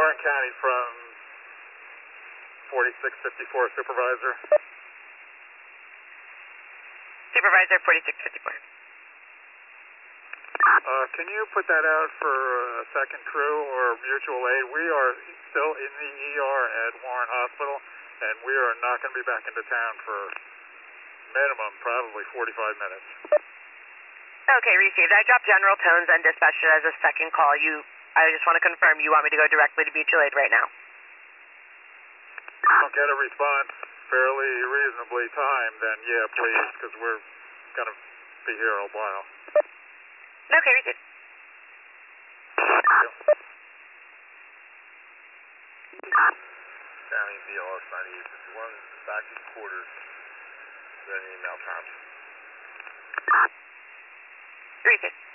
Warren County from 4654, Supervisor. Supervisor 4654. Can you put that out for a second crew or mutual aid? We are still in the ER at Warren Hospital, and we are not going to be back into town for minimum, probably 45 minutes. Okay, received. I dropped General Tones and dispatched it as a second call. I just want to confirm you want me to go directly to mutual aid right now. Don't get a response fairly reasonably timed, then yeah, please, because we're going to be here a while. Okay, received. County BLS 9851, back to quarters. Is there any email times? Received.